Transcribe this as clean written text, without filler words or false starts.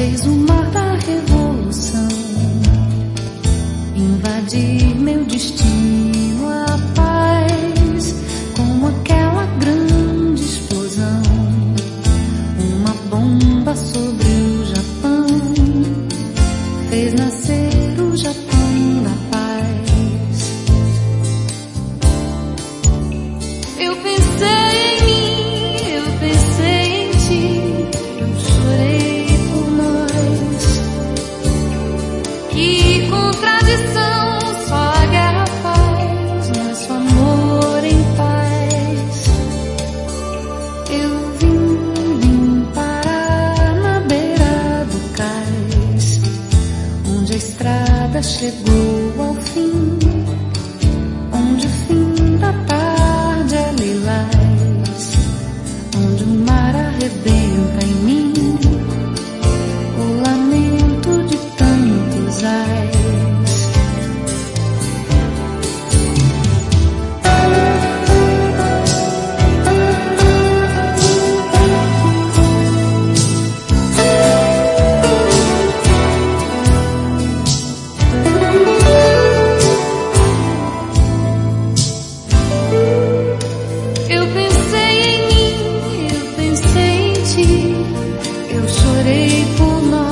fez o mar da revolução invadir meu destino, a paz, como aquela grande explosão, uma bomba sobre o Japão, fez nascer o Japão da paz. Eu pensei em mim, eu pensei em ti, eu chorei por nós. Que contradição, só a guerra faz nosso amor em paz. Eu vim parar na beira do cais, onde a estrada chegou ao fim, onde o fim da tarde é lilás, onde o mar arrebenta em mim o lamento de tantos ais. Eu pensei em mim, eu pensei em ti, eu chorei por nós.